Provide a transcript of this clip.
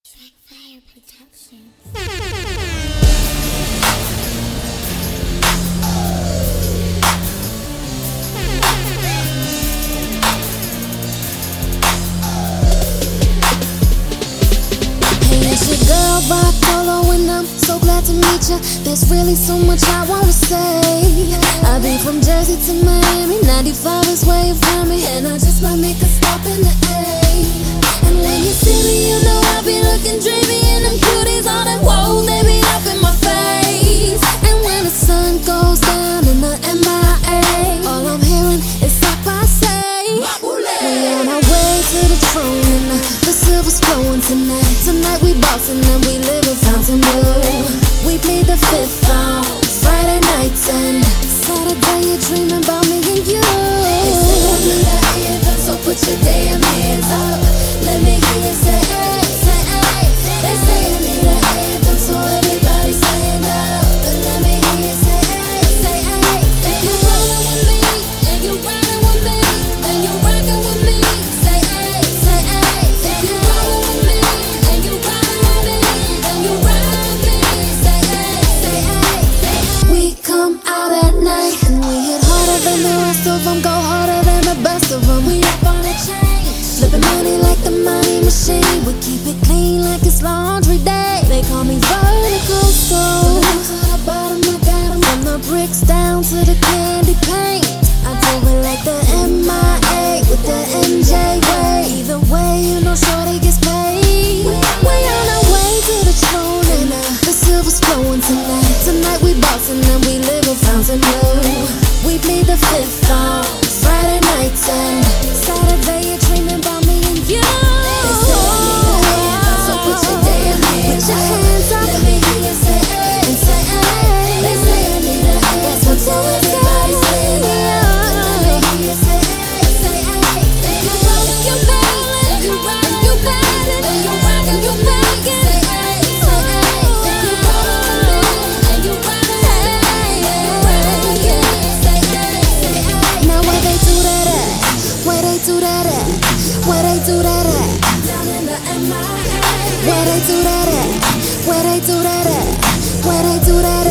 Trackfire Productions. Girl, Bartolo, and I'm so glad to meet ya. There's really so much I wanna say. I've been from Jersey to Miami, 95 is where you found me, and I just might make a stop in the A. And when you see me, you know I'll be looking dreamy, and them cuties all that whoa, they be up in my face. And when the sun goes down in the MIA, all I'm hearing is stop I say. We on our way to the throne, and the silver's flowing tonight. Tonight we bossing and we live in Fontainebleau. We plead the fifth on Friday nights, and Saturday you're dreaming about me and you. They say I need a anthem, so put your damn hands up. Let me hear you say hey, say hey. They say I need a anthem, so everybody stand up. But let me hear you say hey, say hey. If you're rolling with me, and you're riding with me, and you're rocking with me, say hey, say hey. If you're rolling with me, and you're riding with me, and you're riding with me, say hey, say hey, say hey. We come out at night, and we hit harder than the rest of them, go harder than the best of them. We up on a chain, flipping money like the money machine. We keep it clean like it's laundry day. They call me vertical, so to the bottom I got 'em. From the bricks down to the candy paint, I do it like the MIA with the MJ way. Either way, you know shorty gets paid. We on our way to the throne, and the silver's flowing tonight. Tonight we bossing and we live in Fontainebleau. We plead the fifth on Friday nights, and Saturday you're dreaming about me and you. They say I need a anthem, so put your damn hands up. Let me hear you say hey, and say hey. They say I need a anthem, so everybody stand up. Let me hear you say hey, say hey. If you're rolling, you're ballin'. If you're riding, you're ballin'. If you're rockin', you're makin'. Say hey, say hey. If you're rolling with me, and you're riding with me, and you're rockin' with me, say hey, say hey. Now where they do that at? Where they do that at? Where they do that at? Down in the MIA. Where they do that at? Where they do that at? Where they do that at?